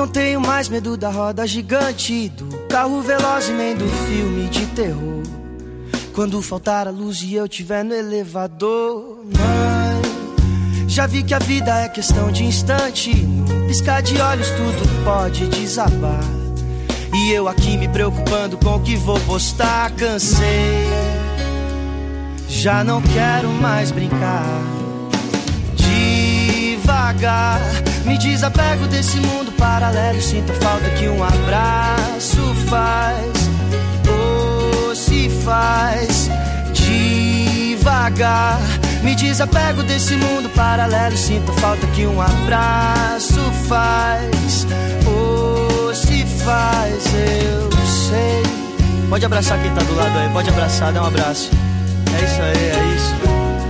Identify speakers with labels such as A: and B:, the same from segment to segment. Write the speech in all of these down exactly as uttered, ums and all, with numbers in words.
A: Não tenho mais medo da roda gigante, do carro veloz e nem do filme de terror. Quando faltar a luz e eu tiver no elevador, mãe, já vi que a vida é questão de instante. Num piscar de olhos tudo pode desabar. E eu aqui me preocupando com o que vou postar. Cansei, já não quero mais brincar. Devagar, me desapego desse mundo paralelo. Sinto falta que um abraço faz, ou se faz. Devagar, me desapego desse mundo paralelo. Sinto falta que um abraço faz, ou se faz. Eu sei. Pode abraçar quem tá do lado aí, pode abraçar, dá um abraço. É isso aí, é isso.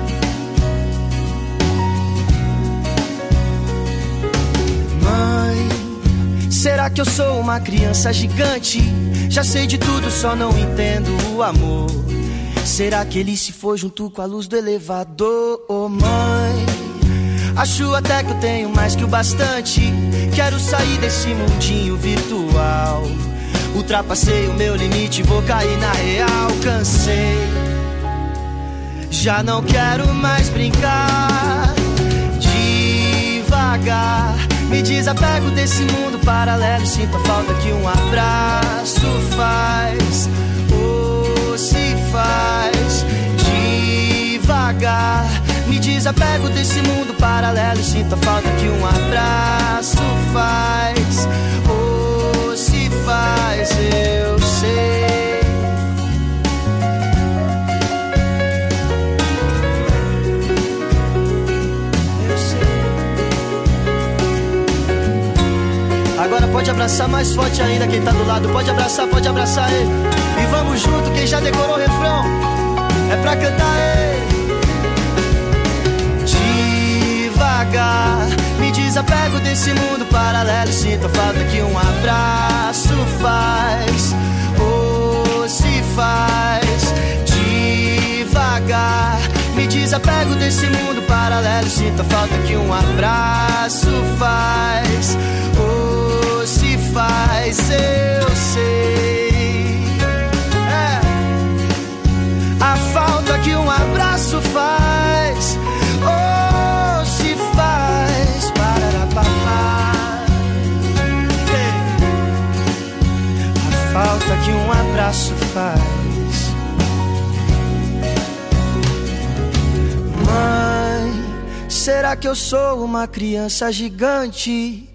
A: Será que eu sou uma criança gigante? Já sei de tudo, só não entendo o amor. Será que ele se foi junto com a luz do elevador? Oh mãe, acho até que eu tenho mais que o bastante. Quero sair desse mundinho virtual. Ultrapassei o meu limite, vou cair na real. Cansei, já não quero mais brincar. Devagar, me desapego desse mundo paralelo. Sinto a falta que um abraço faz, ou se faz. Devagar, me desapego desse mundo paralelo. Sinto a falta que um abraço faz, ou se faz. Eu sei. Agora pode abraçar mais forte ainda quem tá do lado. Pode abraçar, pode abraçar ele. E vamos junto, quem já decorou o refrão. É pra cantar ele. Devagar, me desapego desse mundo paralelo. Sinto a falta que um abraço faz, ou se faz. Devagar, me desapego desse mundo paralelo. Sinto a falta que um abraço faz, ou se faz. Eu sei, é a falta que um abraço faz, ou se faz. Pararapapá. A falta que um abraço faz. Mãe, será que eu sou uma criança gigante?